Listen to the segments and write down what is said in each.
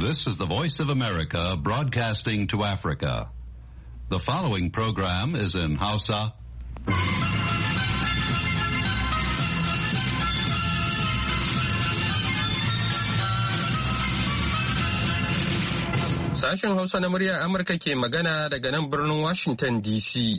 This is the Voice of America broadcasting to Africa. The following program is in Hausa. Sashen Hausa na muryar Amurka ke magana daga nan birnin Washington DC.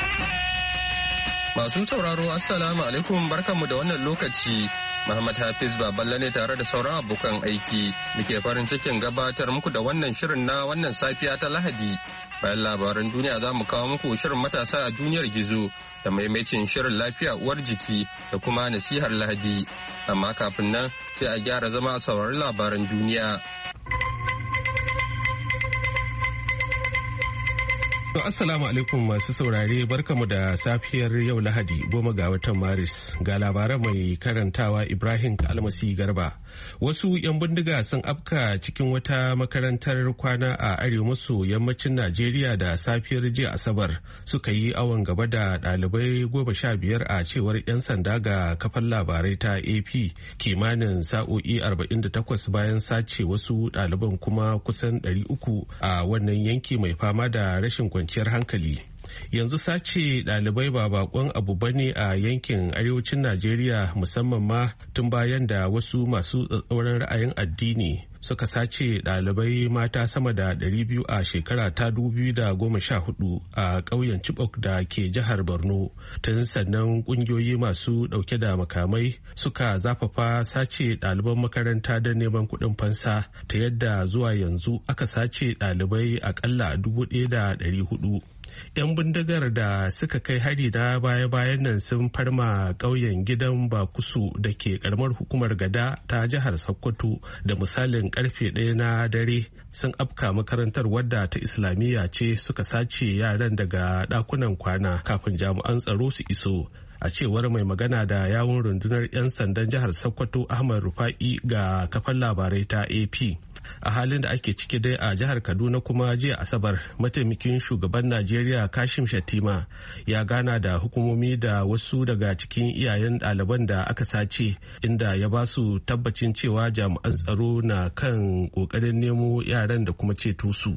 Masu sauraro Assalamu alaikum barkanmu da wannan lokaci. Muhammad Hafiz Baballe ne tare da sauran abokan aiki. Muke farin cikin gabatar muku da wannan shirin na wannan safiya ta Lahadi. Bayan labaran duniya za mu kawo muku shirin matasa a duniyar gizo da maimacin shirin lafiya uwar jiki da kuma nasihar Lahadi. Amma kafin nan sai a gyara zama a saurari labaran duniya. To assalamu alaikum masu saurare barkamu da safiyar yau Lahadi 10 ga watan Maris ga labaran mai karantawa Ibrahim Almasi Garba. Wasu 'yan bindiga sun afka cikin wata makarantar kwana a arewa maso yammacin Najeriya da safiyar jiya Asabar suka yi awon gaba da ɗalibai 15 a cewar 'yan sanda ga kafar labarai ta AP kimanin sa'o'i 48 bayan sace wasu ɗaliban kuma kusan 300 a wannan yanki mai fama da rashin kwanciyar hankali. Yanzu sace ɗalibai ba bakon abu bane a yankin arewacin Najeriya musamman ma tun bayan da wasu masu tsatsauran ra'ayin addini suka sace ɗalibai mata sama da 200 a shekara ta 2014 a ƙauyen Chibok da ke jihar Borno. Tun sannan ƙungiyoyi masu ɗauke da makamai suka zafafa sace ɗaliban makaranta don neman kuɗin fansa ta yadda zuwa yanzu aka sace ɗalibai aƙalla 1,400. 'Yan bindigar da suka kai hari na baya-bayan nan sun farma ƙauyen gidan Bakusu da ke karamar hukumar Gada ta jihar Sokoto da misalin karfe 1 na dare sun afka makarantar wadda ta Islamiyya ce suka sace yaran daga ɗakunan kwana kafin jami'an tsaro su iso. A cewar mai magana da yawun rundunar 'yan sandan jihar Sokoto Ahmad Rufa'i ga kafar labarai ta AP. A halin da ake ciki dai a jihar Kaduna kuma jiya Asabar mataimakin shugaban Najeriya Kashim Shattima ya gana da hukumomi da wasu daga cikin iyayen ɗaliban da aka sace inda ya ba su tabbacin cewa jami'an tsaro na kan ƙoƙarin nemo yaran da kuma ceto su.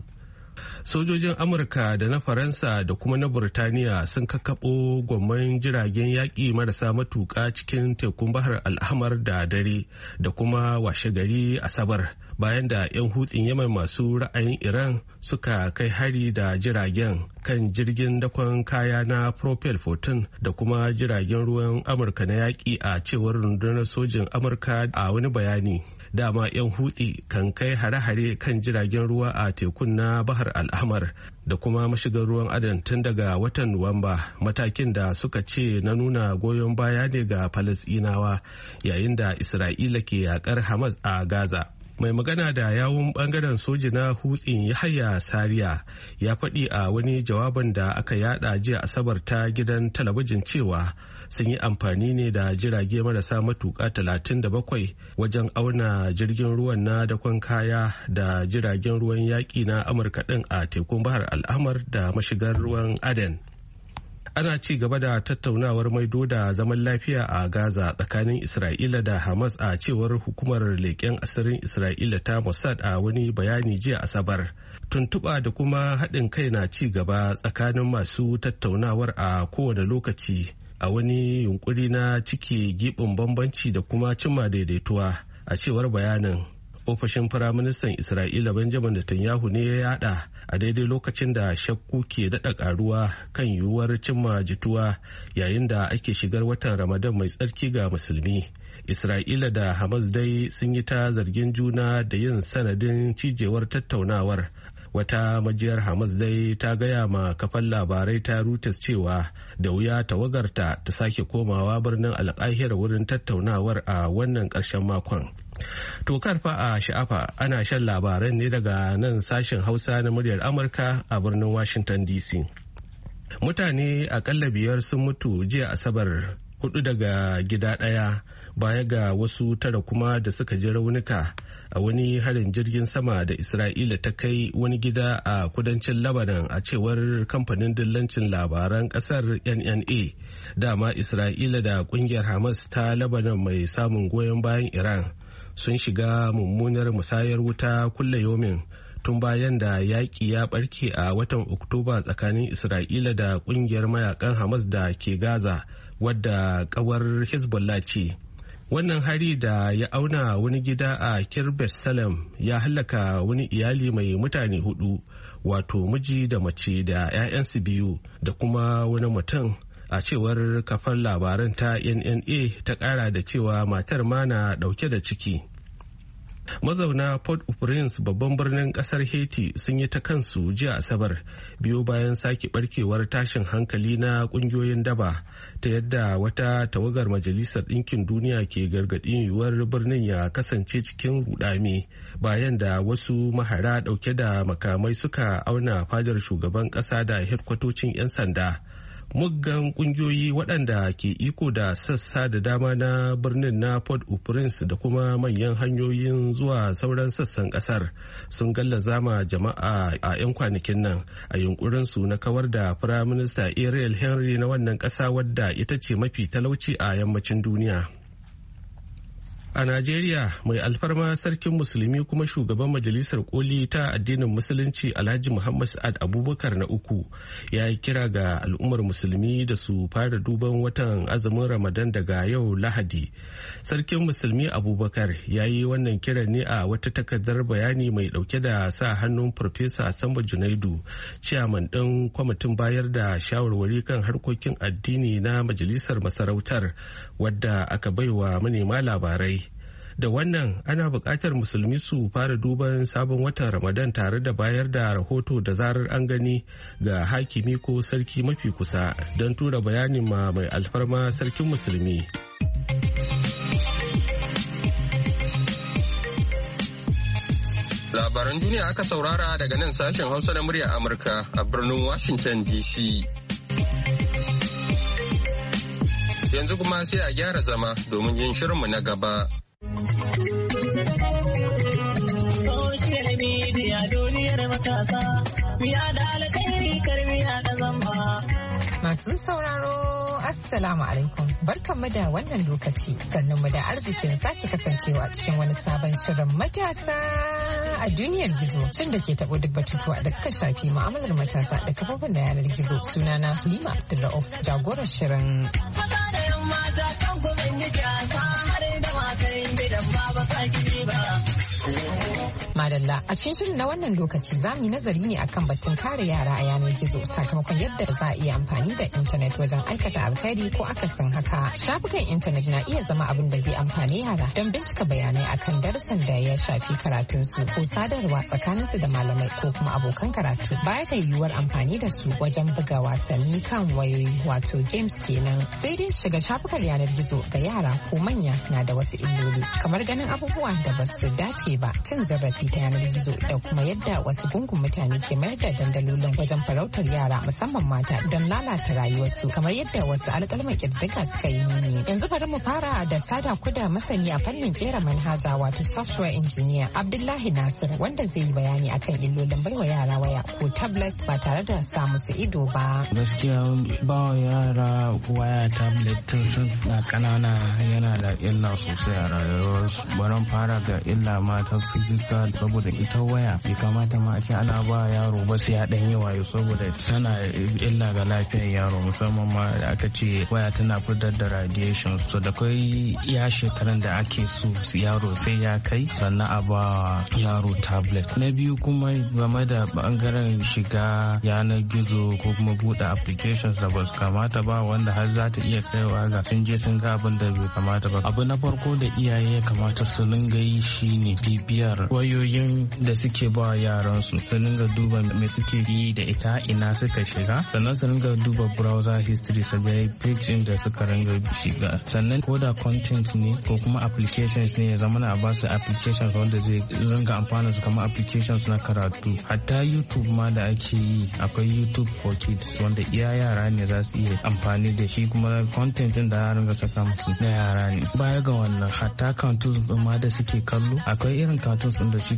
Sojojin Amurka da na Faransa da kuma na Burtaniya sun kakkaɓo gwamman jiragen yaƙi marasa matuƙa cikin tekun Bahar Al'ahmar da dare da kuma washe gari Asabar bayan da 'yan hutsin Yaman masu ra'ayin Iran suka kai hari da jiragen kan jirgin dakon kaya na Propel 14 da kuma jiragen ruwan Amurka na yaƙi a cewar rundunar sojin Amurka a wani bayani. Dama 'yan hutsi kan kai hare-hare kan jiragen ruwa a tekun na Bahar Al'ahmar da kuma mashigar ruwan Aden tun daga watan Nuwamba, matakin da suka ce na nuna goyon baya ne ga Falasɗinawa yayin da Isra'ila ke yakar Hamas a Gaza. Mai magana da yawun bangaren soji na hutsin Yahaya Sariya ya faɗi a wani jawaban da aka yada jiya Asabar ta gidan talabijin cewa sun yi amfani ne da jirage marasa matuƙa 37 wajen auna jirgin ruwan na dakon kaya da jiragen ruwan yaƙi na Amurka ɗin a tekun Bahar Al'ahmar da mashigar ruwan Aden. Ana ci gaba da tattaunawar maido da zaman lafiya a Gaza tsakanin Isra'ila da Hamas a cewar hukumar leƙen asirin Isra'ila ta Mossad a wani bayani jiya Asabar. Tuntuɓa da kuma haɗin kai na ci gaba tsakanin masu tattaunawar a kowane lokaci a wani yunkuri na cike giɓin bambanci da kuma cimma daidaituwa a cewar bayanin. Ofishin Firaministan Isra'ila Benjamin Netanyahu ne ya yada a daidai lokacin da shakku ke daɗa ƙaruwa kan yiwuwar cimma jituwa yayin da ake shigar watan Ramadan mai tsarki ga musulmi. Isra'ila da Hamas dai sun yi ta zargin juna da yin sanadin cijewar tattaunawar. Wata majiyar Hamas dai ta gaya ma kafan labarai ta Reuters cewa da wuya tawagarta ta sake komawa birnin Alƙahira wurin tattaunawar a wannan ƙarshen makon. To karfa a sha'afa ana shan labaran ne daga nan sashen Hausa na muryar Amurka a birnin Washington DC. Mutane akalla 5 sun mutu jiya Asabar, 4 daga gida ɗaya baya ga wasu 9 kuma da suka ji raunuka a wani harin jirgin sama da Isra'ila ta kai wani gida a kudancin Lebanon a cewar kamfanin dillancin labaran kasar NNA. Dama Isra'ila da kungiyar Hamas ta Lebanon mai samun goyon bayan Iran sun shiga mummunar musayar wuta kulle yomin tun bayan da yaƙi ya ɓarke a watan Oktoba tsakanin Isra'ila da ƙungiyar mayakan Hamas da ke Gaza wadda ƙawar Hezbollah ce. Wannan hari da ya auna wani gida a Kirbet Salem ya hallaka wani iyali mai mutane 4, wato miji da mace da 'ya'yansu 2 da kuma wani mutum, a cewar kafar labaran ta NNA ta ƙara da cewa matar ma na ɗauke da ciki. Mazauna Port-au-Prince babban birnin kasar Haiti sun yi ta kansu jiya Asabar biyo bayan sake barkewar tashin hankali na kungiyoyin daba, ta yadda wata tawagar Majalisar Ɗinkin Duniya ke gargaɗin yiwuwar birnin ya kasance cikin rudami bayan da wasu mahara ɗauke da makamai suka auna fadar shugaban ƙasa da hedkwatocin 'yan sanda. Muggan kungiyoyi waɗanda ke iko da sassa da dama na birnin na Port-au-Prince da kuma manyan hanyoyin zuwa sauran sassan ƙasar sun gallaza ma jama'a a 'yan kwanakin nan a yunkurinsu na kawar da Firaminista Ariel Henry na wannan ƙasa wadda ita ce mafi talauci a yammacin duniya. A Najeriya, mai alfarma sarkin musulmi kuma shugaban majalisar koli ta addinin musulunci Alhaji Muhammad Sa'ad Abubakar na 3 ya yi kira ga al'ummar musulmi da su fara duban watan azumin Ramadan daga yau Lahadi. Sarkin musulmi Abubakar ya yi wannan kiran ne a wata takardar bayani mai dauke da sa hannun Farfesa Sambo Junaidu, ciyaman ɗin kwamitin bayar da shawarwari kan harkokin addini na majalisar masarautar, wadda aka baiwa manema labarai. Da wannan ana buƙatar musulmi su fara duban sabon watan Ramadan tare da bayar da rahoto da zarar an gani ga hakimi ko sarki mafi kusa don tura bayanin ma mai alfarma sarkin musulmi. Labaran duniya aka saurara daga nan sashen Hausa na murya Amurka a birnin Washington DC. Yanzu kuma sai a gyara zama domin yin shirinmu na gaba. Social media duniyar matasa, miya da alkhairi karmiya da zamba. Masu sauraro, Assalamu alaikum. Barkanmu da wannan lokaci, sannan mu da arzikin sake kasancewa cikin wani sabon shirin matasa a duniyar gizo, cin da ke taɓo duk batutuwa da suka shafi mu'amalar matasa da kafofin da yanar gizo. Sunana Halima Abdulrauf, jagorar shirin. Madalla, a cikin shirin na wannan lokaci za mu yi nazari ne akan batun kare yara a yanar gizo sakamakon yadda za a iya amfani da intanet wajen aikata alkhairi ko akasin haka. Shafukan intanet na iya zama abin da zai amfani yara don bincika bayanai akan darussan da ya shafi karatunsu ko sadarwa tsakaninsu da malamai ko kuma abokan karatu. Baya ga yiwuwar amfani da su wajen buga wasanni kan wayoyi, wato games kenan. Sai dai shiga shafukan yanar gizo ga yara ko manya na da wasu illoli, kamar ganin abubuwa da ba su dace ba, cin zarafi ta yanar gizo, da kuma yadda wasu gungun mutane ke mayar da dandalolin wajen farautar yara musamman mata don lalata rayuwarsu, kamar yadda wasu alƙalman ƙididdiga suka yi nuni. Yanzu bari mu fara da sada ku da masani a fannin kera manhaja, wato software engineer Abdullahi Nasir, wanda zai yi bayani akan illolin baiwa yara waya ko tablet ba tare da sa musu ido ba. Gaskiya ba wa yara waya tablet tun sun na ƙanana yana da illa sosai a rayuwarsu. Bari fara ga illa ma ta fizika, saboda ita waya bai kamata ma ake ana ba yaro ba sai ya dan yi wayo, saboda tana illa ga lafiyar yaro, musamman ma da aka ce waya tana fitar da radiation, so da kai iya shekaran da ake so yaro sai ya kai sannan a ba yaro tablet. Na biyu kuma game da bangaren shiga yanar gizo ko kuma buɗe applications da ba su kamata ba, wanda har za ta iya kaiwa ga sun je sun ga abin da bai kamata ba. Abu na farko da iyaye ya kamata su dinga yi shine bibiyar wayoyin da suke ba yaran su dinga duba me suke yi da ita, ina suka shiga, sannan su dinga duba browser history su ga page da suka ringa shiga. Sannan ko da content ne ko kuma applications ne ya zama na ba su applications wanda zai ringa amfana su, kamar applications na karatu. Hatta YouTube ma da ake yi, akwai YouTube for kids wanda iya yara ne za su iya amfani da shi, kuma content din da ya ringa saka musu na yara ne. Baya ga wannan, hatta cartoons ma da suke kallo, akwai irin cartoons din da suke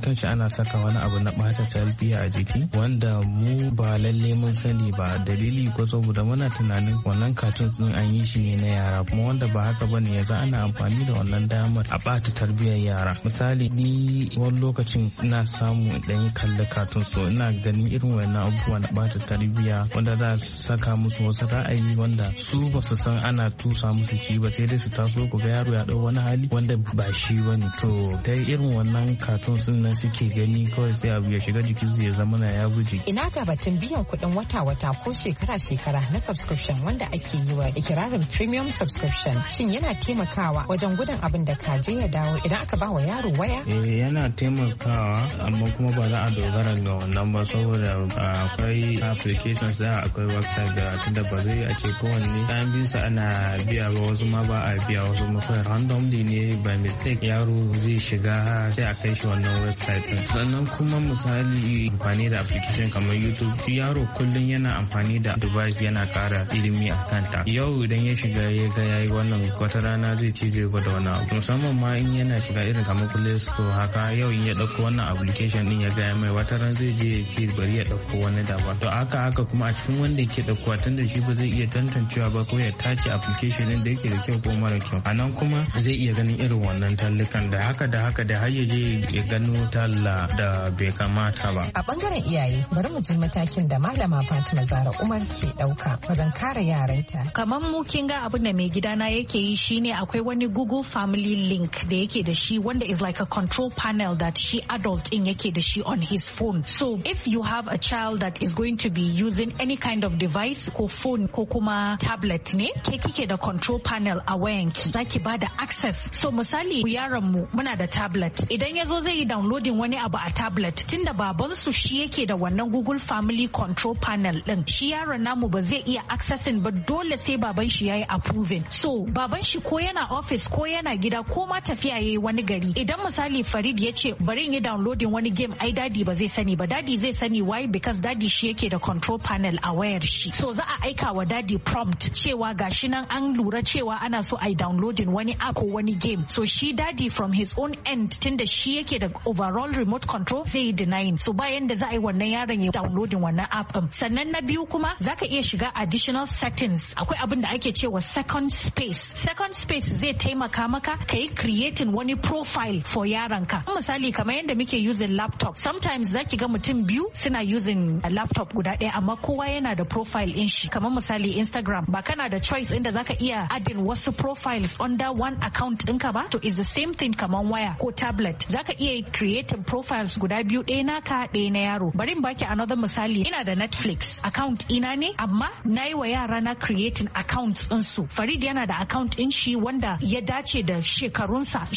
kanshi ana saka wani abu na bata tarbiyya a jiki wanda mu ba lalle mun sani ba, dalili ko saboda muna tunanin wannan cartoon din an yi shi ne na yara, kuma wanda ba haka bane. Yanzu ana amfani da wannan damar a bata tarbiyyar yara. Misali ni wani lokacin ina samu idan yi kalli cartoon, so ina ganin irin wannan abubuwa na bata tarbiyya wanda za su saka musu wasu ra'ayi wanda su ba su san ana tusa musu ki ba, sai dai su taso ku ga yaro ya dau wani hali wanda ba shi bane. To dai irin wannan cartoon din nan suke gani kawai sai abu ya shiga jikin su ya zama na ya guje. Ina ga batun biyan kuɗin wata-wata ko shekara-shekara na subscription wanda ake yi wa ikirarin premium subscription, shin yana taimakawa wajen gudun abin da kaje ya dawo idan aka ba wa yaro waya? Yana taimakawa, amma kuma ba za a dogara ga wannan ba, saboda akwai applications da akwai website da tunda ba zai a ce kowanne ɗan bisa ana biya ba, wasu ma ba a biya, wasu ma kawai randomly ne by mistake yaro zai shiga sai a kai shi wannan website din. Sannan kuma misali amfani da application kamar YouTube, shi yaro kullum yana amfani da device yana kara ilimi a kanta. Yau idan ya shiga ya ga yayi wannan, wata rana zai ce zai gwada wani abu, musamman ma in yana shiga irin kamar Play Store haka. Yau in ya dauko wannan application din ya ga mai, wata ran zai je ya ce bari ya dauko wani daban. To haka kuma a cikin wanda yake dauko, tunda shi ba zai iya tantancewa ba ko ya tace application din da yake da kyau ko mara kyau. A nan kuma zai iya ganin irin wannan tallukan da haka da har ya je ya gano talla da bai kamata ba. A bangaren iyaye, bari mu ji matakin da malama Fatima Zara Umar ke dauka wajen kare yaranta. Kamar mu kin ga abin da mai gidana yake yi shine akwai wani Google Family Link da yake da shi wanda is like a control panel that shi adult in yake da shi on his phone. So if you have a child that is going to be using any kind of device ko phone ko kuma tablet ne, ke kike da control panel a wayanki, zaki ba da access. So misali yaron mu muna da tablet, idan yazo zai yi downloading wani abu a tablet, tunda baban su shi yake da wannan Google Family Control Panel din, shi yaron namu ba zai iya accessing ba, dole sai baban shi yayi approving. So baban shi ko yana office ko yana gida ko ma tafiya yayi wani gari, idan misali Farid ya ce bari in yi downloading wani game, ai daddy ba zai sani ba. Daddy zai sani, why? Because daddy shi yake da control panel a wayar shi. So za a aika wa daddy prompt cewa gashi nan an lura cewa ana so ai downloading wani app ko wani game. So shi daddy from his own end, tunda shi yake da overall remote control, zai yi denying. So bayan da za a yi wannan yaron ya downloading wannan app din. Sannan na biyu kuma zaka iya shiga additional settings. Akwai abin da ake cewa second space. Second space zai taimaka maka ka yi creating wani profile for yaranka. Misali kamar yadda muke using laptop, sometimes zaki ga mutum biyu suna using a laptop guda ɗaya amma kowa yana da profile in shi. Kamar misali Instagram, ba kana da choice inda zaka iya adding wasu profiles under one account ɗinka ba? To is the same thing kamar waya ko tablet. Zaka iya creating profiles guda biyu, ɗaya naka ɗaya na yaro. Bari in baki another misali, ina da Netflix account ina ne, amma nayi wa yara na creating accounts ɗinsu. Farid yana da account ɗin shi wanda ya dace da shekararsa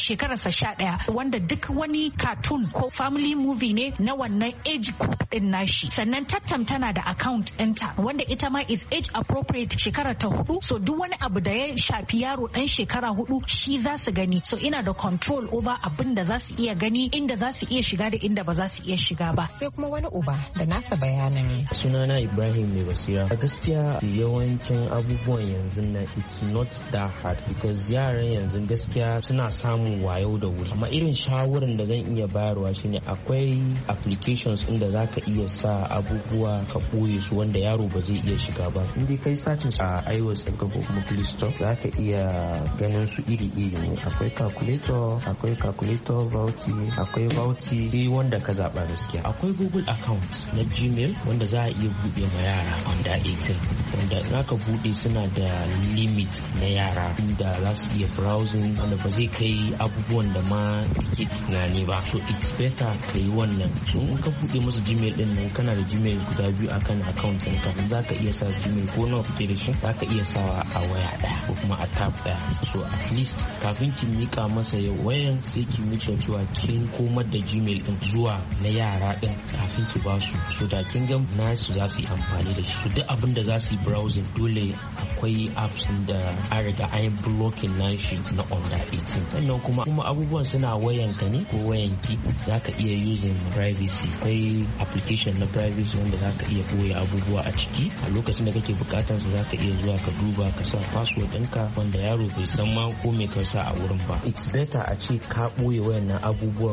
11, wanda duk wani cartoon ko family movie ne na wannan age group ɗin nashi. Sannan Tattam tana da account ɗinta wanda ita ma is age appropriate, shekara ta 4. So duk wani abu da ya shafi yaro ɗan shekara 4 shi za su gani. So ina da control over abin da za su iya gani, inda za su iya shiga da inda ba za su iya shiga ba. Sai kuma wani uba da nasa bayanin. Sunana Ibrahim mai basira. A gaskiya yawancin abubuwan yanzu na it's not that hard because yaran yanzu gaskiya suna samun wayo da wuri. Amma irin shawaran da zan iya bayarwa shine akwai applications inda za ka iya sa abubuwa ka ɓoye su wanda yaro ba zai iya shiga ba. In dai kai sacin a iOS ɗinka ko kuma Play Store za ka iya ganin su iri-iri ne. Akwai calculator Vauty, akwai Vauty dai wanda ka zaɓa gaskiya. Akwai Google account na Gmail wanda za a iya buɗe ma yara under 18, wanda in aka buɗe suna da limit na yara inda za su iya browsing wanda ba zai kai abubuwan da ma ke tunani ba. So it's better ka yi wannan. So in ka buɗe musu Gmail din nan, kana da Gmail guda biyu akan account ɗinka, za ka iya sa Gmail ko nawa kake da shi, za ka iya sawa a waya ɗaya ko kuma a tab ɗaya. So at least kafin ki mika masa wayan sai ki mika cewa kin komar da Gmail din zuwa na yara din kafin ki ba su, so da kin ga nasu za su yi amfani da shi. So duk abin da za su yi browsing dole akwai apps da an riga an yi blocking nashi na under 18. Sannan kuma abubuwan suna wayanka ne ko wayanki, za ka iya using privacy. Akwai application na privacy wanda za ka iya ɓoye abubuwa a ciki. A lokacin da kake bukatar sa za ka iya zuwa ka duba ka sa password ɗinka wanda yaro bai san ma ko me ka sa a wurin ba. It's better a ce ka ɓoye wayannan abubuwan ko kuma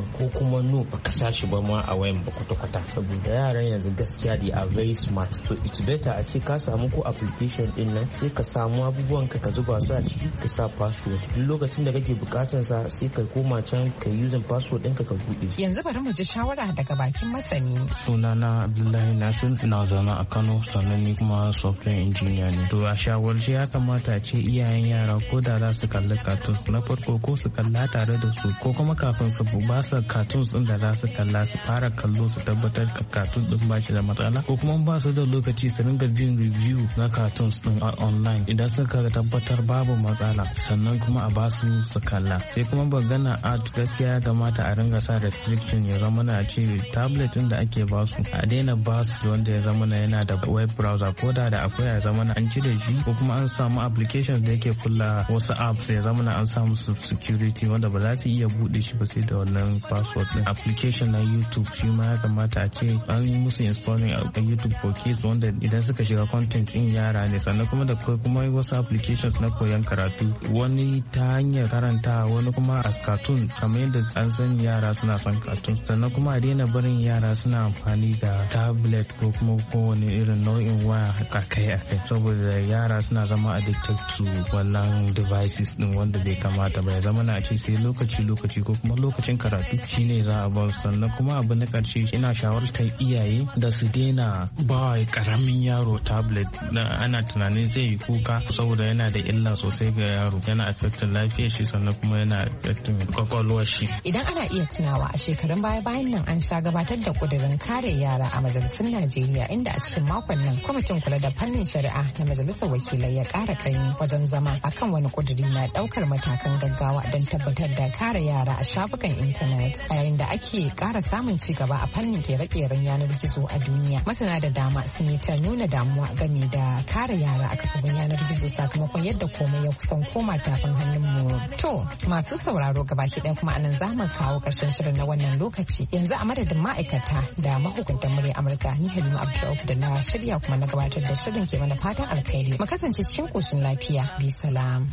kuma no baka sa shi ba ma a wayan ba kwata-kwata. Saboda yaran yanzu gaskiya they are very smart, so it's better a ce ka samu ko application din nan sai ka samu abubuwan ka zuba su a ciki ka sa password, duk lokacin da kake bukatar sa sai ka koma can ka using password ɗinka ka buɗe. Yanzu bari mu ji shawara daga bakin masani. Sunana Abdullahi Nasir, na zaune a Kano, sannan ni kuma software engineer ne. To a shawarci ya kamata a ce iyayen yara ko da za su kalli cartoons na farko ko su kalla tare da su, ko kuma kafin su ba su cartoons din da za su kalla su fara kallo su tabbatar ka cartoon din ba shi da matsala, ko kuma ba su da lokaci su ringa bin review na cartoons din online. Idan suka tabbatar babu matsala sannan kuma a ba su kalla. Sai kuma magana art, gaskiya ya kamata a ringa sa restriction, ya zama na ce tablet din da ake ba su a daina ba su wanda ya zama na yana da web browser, ko da akwai ya zama na an cire shi, ko kuma an samu applications da yake kula wasu apps ya zama na an samu su security wanda ba za su iya bude shi ba sai da wannan password din. Application na YouTube shi ma ya kamata a ce an yi musu installing a YouTube for kids wanda idan suka shiga content din yara ne. Sannan kuma da kuma wasu applications na koyon karatu, wani ta hanyar karanta, wani kuma as cartoon, kamar yadda an san yara suna son cartoon. Sannan kuma a daina barin yara suna amfani da tablet ko kuma kowane irin nau'in waya akai-akai, saboda yara suna zama addicted to wannan devices din wanda bai kamata ba. Ya zama na ce sai lokaci ko kuma lokacin karatu shine za a bar. Sannan kuma abu na karshe ina shawartar iyaye da su daina ba karamin yaro tablet, ana tunanin zai yi kuka saboda yana da illa sosai ga yaro, yana affecting lafiyar shi sannan kuma yana affecting kwakwalwar shi. Idan ana iya tunawa a shekarun baya-bayan nan an sha gabatar da kudirin kare yara a majalisun Najeriya, inda a cikin makon nan kwamitin kula da fannin shari'a na majalisar wakilai ya ƙara kaimi wajen zama akan wani kudiri na ɗaukar matakan gaggawa don tabbatar da kare yara a shafukan intanet, a yayin da ake ƙara samun ci gaba a fannin kere-keren yanar gizo a duniya. Masana da dama sun yi ta nuna damuwa game da kare yara a kafofin yanar gizo sakamakon yadda komai ya kusan koma tafin hannunmu. To masu sauraro gabaki ɗaya kuma anan za mu kawo ƙarshen shirin na wannan lokaci. Yanzu a madadin ma'aikata da mahukuntan murya Amurka, ni Halima Abdulrauf da na shirya kuma na gabatar da shirin ke mana fatan alkhairi. Mu kasance cikin koshin lafiya. Bi salam.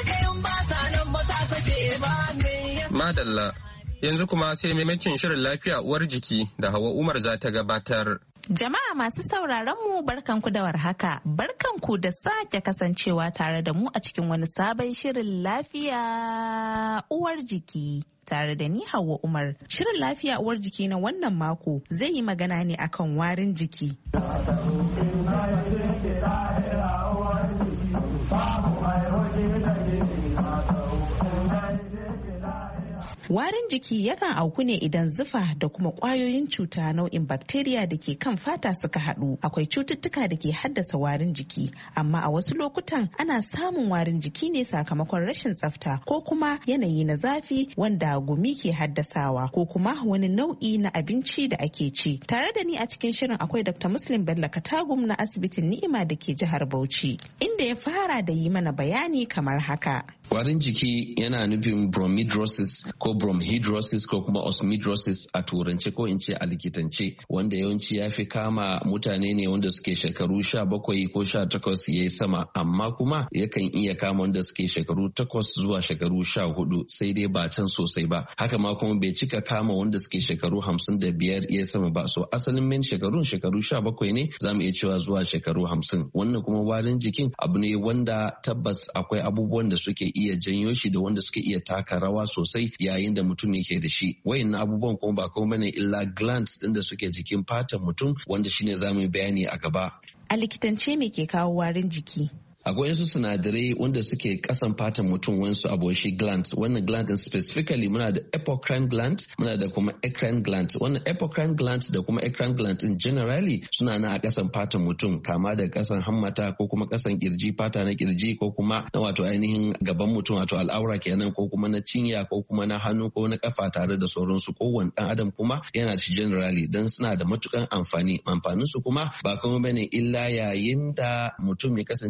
Madalla. Yanzu kuma sai maimacin shirin lafiya uwar jiki da Hawa Umar za ta gabatar. Jama'a masu sauraron mu barkanku da warhaka, barkanku da sake kasancewa tare da mu a cikin wani sabon shirin lafiya uwar jiki. Tare da ni Hauwa Umar. Shirin lafiya uwar jiki na wannan mako zai yi magana ne akan warin jiki. Warin jiki yakan auku ne idan zufa da kuma ƙwayoyin cuta nau'in bakteriya da ke kan fata suka haɗu. Akwai cututtuka da ke haddasa warin jiki, amma a wasu lokutan ana samun warin jiki ne sakamakon rashin tsafta ko kuma yanayi na zafi wanda gumi ke haddasawa ko kuma wani nau'i na abinci da ake ci. Tare da ni a cikin shirin akwai Dr. Muslim Bello Katagum na asibitin Ni'ima da ke jihar Bauchi, inda ya fara da yi mana bayani kamar haka. Warin jiki yana nufin bromidrosis ko bromhidrosis ko kuma osmidrosis a turance ko in ce a likitance, wanda yawanci ya fi kama mutane ne wanda suke shekaru 17 ko 18 ya yi sama, amma kuma yakan iya kama wanda suke shekaru 8 zuwa shekaru 14, sai dai ba can sosai ba. Haka ma kuma bai cika kama wanda suke shekaru 55 ya sama ba. So asalin min shekaru 17 ne, za mu iya cewa zuwa shekaru 50. Wannan kuma warin jikin abu ne wanda tabbas akwai abubuwan da suke iya janyo shi da wanda suke iya taka rawa sosai yayin da mutum yake da shi. Wayannan abubuwan kuma ba kuma bane illa glands din da suke jikin fatan mutum, wanda shine zamu yi bayani a gaba. A likitance me ke kawo warin jiki? Akwai wasu sinadarai wanda suke kasan fatan mutum, wasu aboshi glands. Wannan gland din specifically muna da apocrine gland, muna da kuma eccrine gland. Wannan apocrine gland da kuma eccrine gland din generally suna na a kasan fatan mutum, kama da kasan hammata ko kuma kasan kirji, fata na kirji ko kuma na wato ainihin gaban mutum wato al'aura kenan, ko kuma na cinya ko kuma na hannu ko na kafa tare da sauransu. Kowane dan adam kuma yana da shi generally, dan suna da matukan amfani. Amfanin su kuma ba kuma bane illa yayin da mutum ya kasance cewa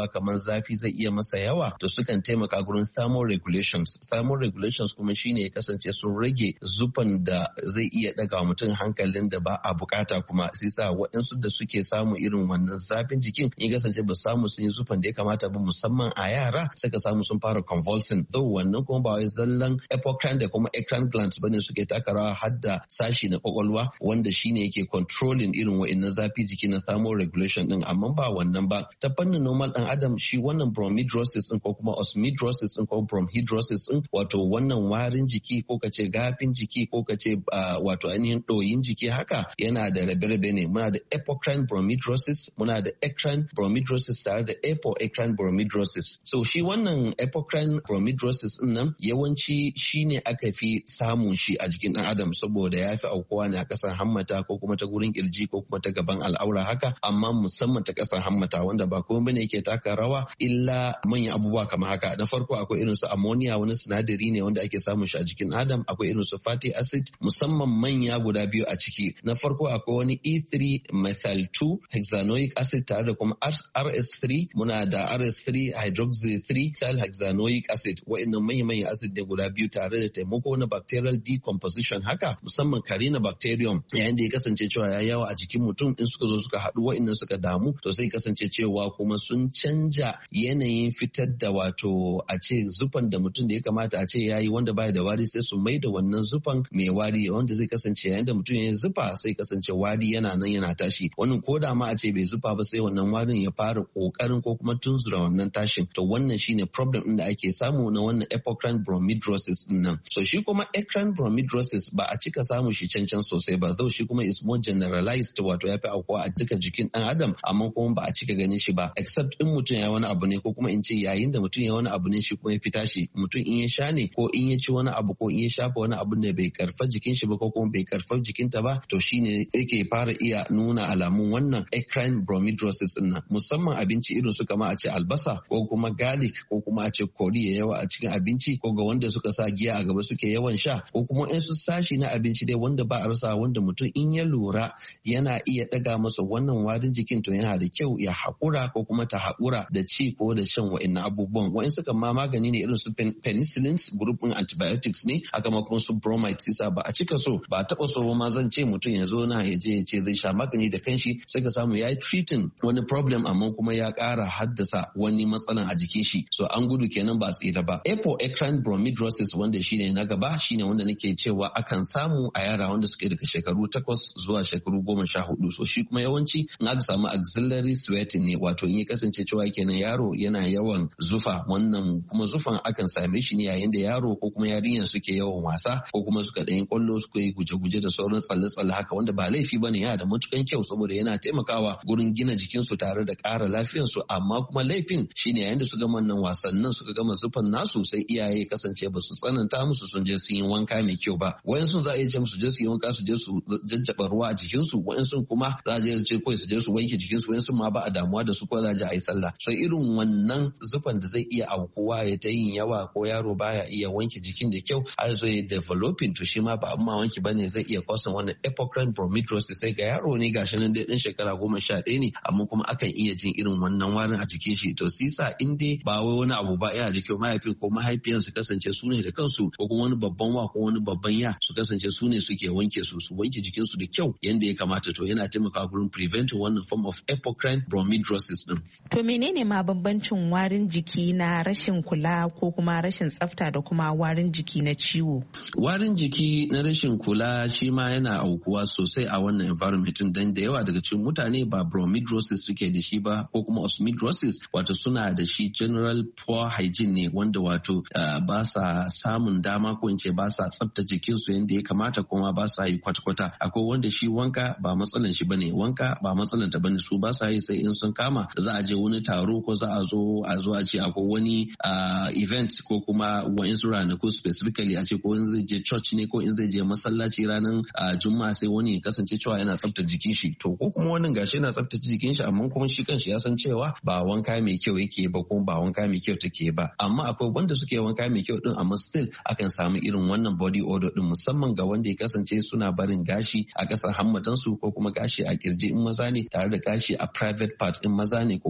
cewa kamar zafi zai iya masa yawa to sukan taimaka gurin thermoregulations. Thermoregulations kuma shine ya kasance sun rage zufan da zai iya daga mutum hankalin da ba a bukata, kuma sai sa waɗansu da suke samu irin wannan zafin jikin ya kasance ba samu sun yi zufan da ya kamata ba, musamman a yara suka samu sun fara convulsing. Though wannan kuma ba wai zallan apocrine da kuma eccrine glands bane suke taka rawa har da sashi na kwakwalwa wanda shine yake controlling irin wa'annan zafi jiki na thermoregulation din, amma ba wannan ba. Ta fannin normal dan adam shi wannan bromidrosis din ko kuma osmidrosis din ko bromhidrosis din, wato wannan warin jiki ko kace gafin jiki ko kace wato ainihin ɗoyin jiki haka, yana da rabe-rabe ne. Muna da apocrine bromidrosis, muna da eccrine bromidrosis tare da apocrine bromidrosis. So shi wannan apocrine bromidrosis din nan yawanci shine aka fi samun shi a jikin dan adam saboda ya fi aukuwa ne a kasan hammata ko kuma ta gurin kirji ko kuma ta gaban al'aura haka, amma musamman ta kasan hammata, wanda ba komai bane yake taka rawa illa manyan abubuwa kamar haka. Na farko akwai irin su ammonia, wani sinadari ne wanda ake samun shi a jikin adam. Akwai irin su fatty acid, musamman manya guda biyu a ciki. Na farko akwai wani E3 methyl 2 hexanoic acid tare da kuma RS3. Muna da RS3 hydroxy 3 methyl hexanoic acid. Wa'annan manyan acid ne guda biyu tare da taimako na bacterial decomposition haka, musamman Carina bacterium yayin da ya kasance cewa ya yawa a jikin mutum, in suka zo suka haɗu wa'annan suka damu to sai kasance cewa kuma sun canja yanayin fitar da wato a ce zufan da mutum da ya kamata a ce yayi wanda baya da wari, sai su mai da wannan zufan mai wari, wanda zai kasance yayin da mutum ya zufa sai kasance wari yana nan yana tashi. Wannan ko da ma a ce bai zufa ba sai wannan warin ya fara kokarin ko kuma tunzura wannan tashin. To wannan shine problem din da ake samu na wannan apocrine bromidrosis din nan. So shi kuma eccrine bromidrosis ba a cika samu shi cancan sosai ba, though shi kuma is more generalized, wato ya fi aukuwa a duka jikin dan adam, amma kuma ba a cika ganin shi ba except in mutum ya wani abu ne, ko kuma in ce yayin da mutum ya wani abu ne shi kuma ya fita shi. Mutum in ya sha ne ko in ya ci wani abu ko in ya shafa wani abu da bai karfa jikin shi ba ko kuma bai karfa jikinta ba, to shine yake fara iya nuna alamun wannan eccrine bromidrosis din nan. Musamman abinci irin su kama a ce albasa ko kuma garlic ko kuma a ce kori ya yawa a cikin abinci, ko ga wanda suka sa giya a gaba suke yawan sha, ko kuma in su sashi na abinci dai wanda ba a rasa, wanda mutum in ya lura yana iya daga masa wannan warin jikin, to yana da kyau ya haƙura ko kuma ta haƙura da ci ko da shan wa'annan abubuwan. Wa'in suka ma magani ne irin su penicillins, grupin antibiotics ne, haka ma kuma su bromide. Sisa ba a cika so, ba a taɓa so ma zan ce mutum ya zo na ya je ya ce zai sha magani da kanshi, sai ka samu ya yi treating wani problem amma kuma ya ƙara haddasa wani matsalan a jikin shi. So an gudu kenan ba tsira ba. Apocrine bromidrosis wanda shine na gaba, shine wanda nake cewa akan samu a yara wanda suke daga shekaru 8 zuwa shekaru 14. So shi kuma yawanci in aka samu axillary sweating ne, wato in ya kasance cewa kenan yaro yana yawan zufa. Wannan kuma zufan akan same shi ne yayin da yaro ko kuma yarinyar suke yawan wasa ko kuma suka ɗan yi kwallo, suka yi guje-guje da sauran tsalle-tsalle haka, wanda ba laifi bane, yana da matukan kyau saboda yana taimakawa gurin gina jikinsu tare da ƙara lafiyarsu. Amma kuma laifin shine yayin da su gama wannan wasannin suka gama zufan nasu, sai iyaye kasance ba su tsananta musu sun je sun yi wanka mai kyau ba. Wayansu za a iya ce musu je su yi wanka, su je su jajjaba ruwa a jikinsu, wayansu kuma za a je ce kawai su je su wanke jikinsu, wayansu ma ba a damuwa da su ko za a je a yi sallah. So irin wannan zufan da zai iya aukuwa ya ta yin yawa ko yaro baya iya wanke jikin da kyau har zo ya developing, to shi ma ba amma wanki bane zai iya causing wannan apocrine bromidrosis. Sai ga yaro ne gashi nan dai dan shekara 11 ne, amma kuma akan iya jin irin wannan warin a jikin shi. To sisa in dai ba wai wani abu ba yana da kyau mahaifin ko mahaifiyan su kasance su ne da kansu, ko kuma wani babban wa ko wani babban ya su kasance su ne suke wanke su wanke jikin su da kyau yanda ya kamata. To yana taimakawa gurin preventing wannan form of apocrine bromidrosis din. To menene ma bambancin warin jiki na rashin kula ko kuma rashin tsafta da kuma warin jiki na ciwo? Warin jiki na rashin kula shi ma yana aukuwa sosai a wannan environment dan da yawa daga cikin mutane ba bromidrosis suke da shi ba, ko kuma osmidrosis, wato suna da shi general poor hygiene ne, wanda wato ba sa samun dama ko in ce ba sa tsafta jikinsu yadda ya kamata, kuma ba sa yi kwata-kwata. Akwai wanda shi wanka ba matsalan shi bane, wanka ba matsalan ta bane, su ba sa yi sai in sun kama za a je wani taro ko za a zo a ce akwai wani event ko kuma wa'insu ranaku specifically a ce ko in zai je church ne ko in zai je masallaci ranar juma'a, sai wani ya kasance cewa yana tsafta jikin shi. To ko kuma wannan gashi yana tsaftace jikin shi amma kuma shi kanshi ya san cewa ba wanka mai kyau yake ba ko ba wanka mai kyau take ba. Amma akwai wanda suke wanka mai kyau din amma still akan samu irin wannan body odor din, musamman ga wanda ya kasance suna barin gashi a ƙasar hammatansu ko kuma gashi a kirji in maza ne, tare da gashi a private part in maza ne ko mata.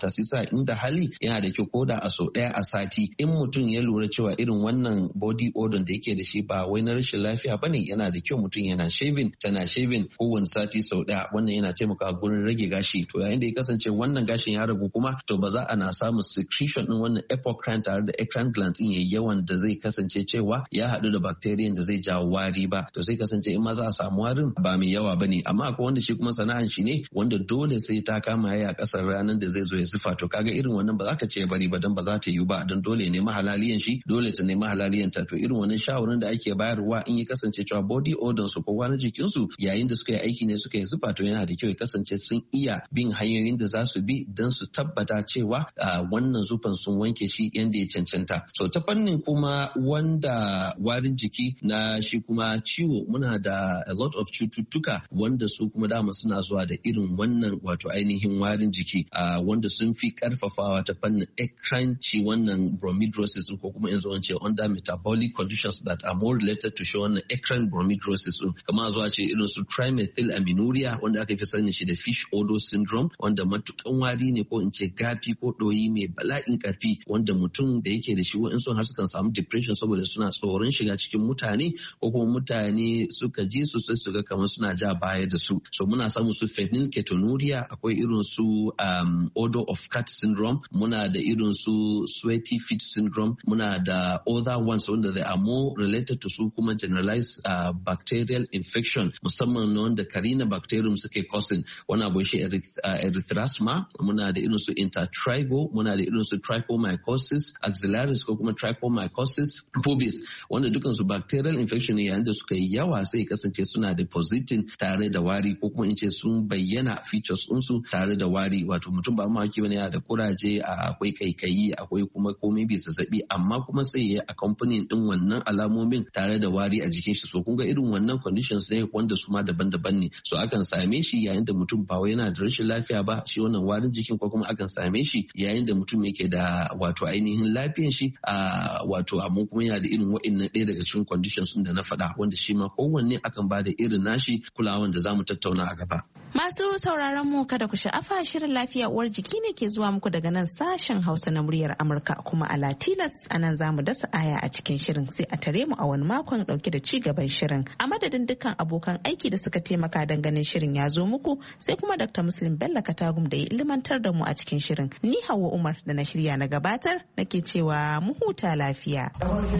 kamata su sa inda hali yana da kyau koda a so ɗaya a sati in mutum ya lura cewa irin wannan body odor da yake da shi ba wai na rashin lafiya bane, yana da kyau mutum yana shaving tana shaving kowane sati sau ɗaya. Wannan yana taimakawa gurin rage gashi. To yayin da ya kasance wannan gashin ya ragu kuma to ba za a na samun secretion din wannan apocrine tare da eccrine glands din yayi yawan da zai kasance cewa ya haɗu da bacterium da zai jawo wari ba. To sai kasance in ma za a samu warin ba mai yawa bane, amma akwai wanda shi kuma sana'an shi ne wanda dole sai ta kama ya kasar ranar da zai zo ya zufa. To kaga irin wannan ba za ka ce bari ba don ba za ta yi ba, don dole ne mahalaliyan shi, dole ta nemi halaliyan ta. To irin wannan shawarin da ake bayarwa in ya kasance cewa body odor su ko wani jikin su yayin da suka yi aiki ne suka yi zufa, to yana da kyau ya kasance sun iya bin hanyoyin da za su bi don su tabbata cewa wannan zufan sun wanke shi yanda ya cancanta. So ta fannin kuma wanda warin jiki na shi kuma ciwo, muna da a lot of cututtuka wanda su kuma dama suna zuwa da irin wannan wato ainihin warin jiki wanda sun fi karfafawa ta fannin eccrine, shi wannan bromidrosis ko kuma yanzu wance under metabolic conditions that are more related to shi wannan eccrine bromidrosis kamar zuwa ce irin su trimethylaminiuria wanda aka fi sani shi da fish odor syndrome, wanda matukan wari ne ko in ce gafi ko ɗoyi mai bala'in karfi wanda mutum da yake da shi wa'insu har sukan samu depression saboda suna tsoron shiga cikin mutane ko kuma mutane suka ji su sai su ga kamar suna ja baya da su. So muna samu su phenylketonuria, akwai irin su odor of cat syndrome, muna da irin su sweaty feet syndrome, muna da other ones wanda they are more related to su kuma generalized bacterial infection, musamman na wanda carina bacterium suke causing, wani abu shi erythrasma, muna da irin su intertrigo, muna da irin su trichomycosis axillaris ko kuma trichomycosis pubis, wanda dukan su bacterial infection ne yayin da suka yi yawa sai kasance suna depositing tare da wari ko kuma in ce sun bayyana features ɗinsu tare da wari. Wato mutum ba mamaki bane yana da kuraje, akwai kaikayi, akwai kuma komai bai zazzabi, amma kuma sai ya accompany din wannan alamomin tare da wari a jikin shi. So kun ga irin wannan conditions ne wanda su ma daban-daban ne. So akan same shi yayin da mutum ba wai yana da rashin lafiya ba shi wannan warin jikin, ko kuma akan same shi yayin da mutum yake da wato ainihin lafiyan shi wato amma kuma yana da irin wa'annan ɗaya daga cikin conditions da na faɗa, wanda shi ma kowanne akan ba da irin nashi kulawan da zamu tattauna a gaba. Masu sauraron mu kada ku sha'afa, shirin lafiya uwar jiki ne ke zuwa muku daga nan sashen Hausa na muryar Amurka, kuma a Latinas anan zamu dasa aya a cikin shirin, sai a tare mu a wani makon dauke da ci gaban shirin. A madadin dukkan abokan aiki da suka taimaka don ganin shirin ya zo muku, sai kuma Dr. Muslim Bello Katagum da ya ilmantar da mu a cikin shirin. Ni Hauwa Umar da na shirya na gabatar nake cewa mu huta lafiya.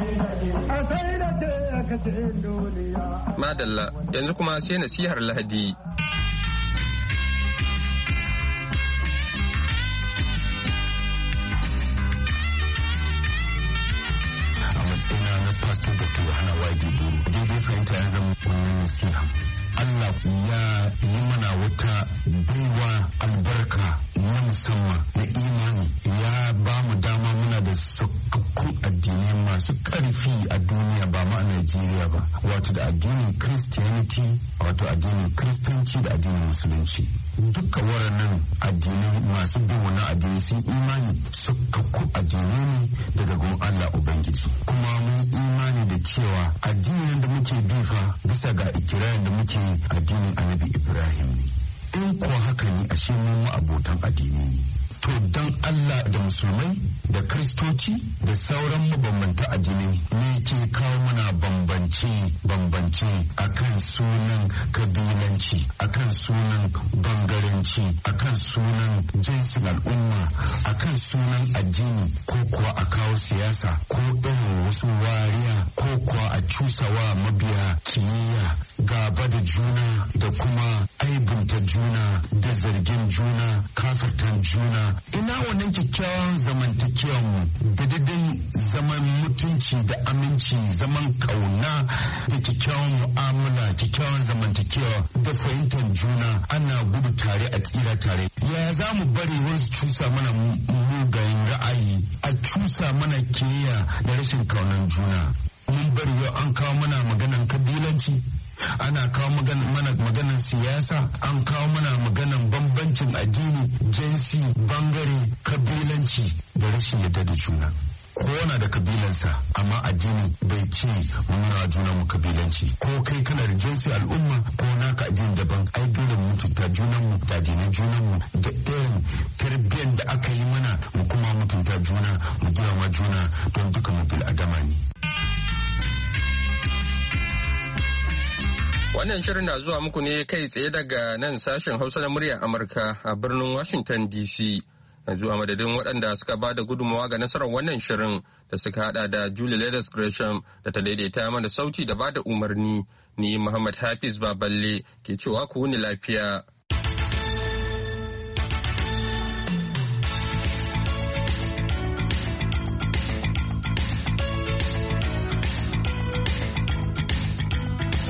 Madalla, yanzu kuma sai nasihar Lahadi. Matsayina na Pastor Dr. Yohana Wajibu, daidai fahimta ya zama wannan nasiha. Allah ya yi mana wata baiwa albarka na musamman na imani, ya ba mu dama muna da sakakkun addinai masu ƙarfi a duniya, ba ma a Najeriya ba, wato da addinin Christianity, wato addinin Kiristanci da addinin Musulunci. Duka waɗannan addinai masu bin wannan addini sun imani sakakkun addinai ne daga gun Allah Ubangiji. Kuma mun imani da cewa addinin da muke bifa bisa ga ikirarin da muke addinin Annabi Ibrahim ne. In kuwa haka ne, ashe mu abotan addini ne. To don Allah da musulmai da kristoci da sauran mabambanta addinai ne ke kawo mana bambance akan sunan kabilanci, akan sunan bangaranci, akan sunan jinsin al'umma, akan sunan addini, ko kuwa a kawo siyasa ko irin wasu wariya, ko kuwa a cusawa mabiya kiyayya, gaba da juna da kuma aibunta juna da zargin juna, kafirtan juna. Ina wannan kyakkyawan zamantakewan mu da daidai zaman mutunci da aminci, zaman kauna da kyakkyawan mu'amala, kyakkyawan zamantakewa da fahimtar juna, ana gudu tare a tsira tare. Yaya za mu bari wasu cusa mana mugayen ra'ayi, a cusa mana kiyaya da rashin kaunan juna? Mun bari yau an kawo mana maganan kabilanci, ana kawo mana maganan siyasa, an kawo mana maganan bambancin addini, jinsi, bangare, kabilanci da rashin yadda da juna. ko na da kabilansa amma addini bai ce mu nuna junan mu kabilanci. Ko kai kana da jinsi al'umma ko naka addini daban, ai dole mu mutunta junan mu da addinin junan mu da irin tarbiyyar da aka yi mana, mu kuma mutunta juna, mu girma juna don duka mu bil adama ne. Wannan shirin na zuwa muku ne kai tsaye daga nan sashen Hausa na muryar Amurka a birnin Washington DC. Yanzu a madadin waɗanda suka ba da gudunmawa ga nasarar wannan shirin da suka hada da Julie Leathers Gresham da ta daidaita mana sauti da ba da umarni. Ni Muhammad Hafiz Baballe ke cewa ku wuni lafiya.